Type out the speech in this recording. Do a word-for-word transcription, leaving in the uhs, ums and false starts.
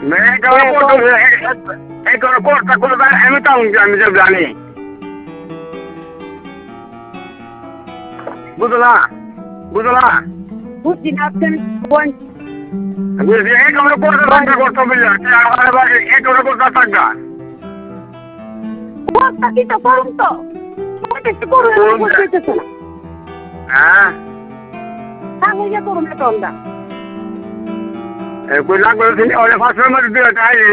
এই কোনো কোর্সটা করে দেয় আমি তো আমি যে জানি বুঝলা বুঝলা বুঝছি না আপনি কোন বুঝলি এই কোনো কোর্সটা থাকবে করতে বুঝলা এই কোনো কোর্সটা থাকবে কোর্সটা কি তো করুন তো কিছু করুন বুঝতেছে না হ্যাঁ আমি যে করুন না তো আমরা কই লাগবে ওলে ফার্স্ট মধ্যে দিয়ে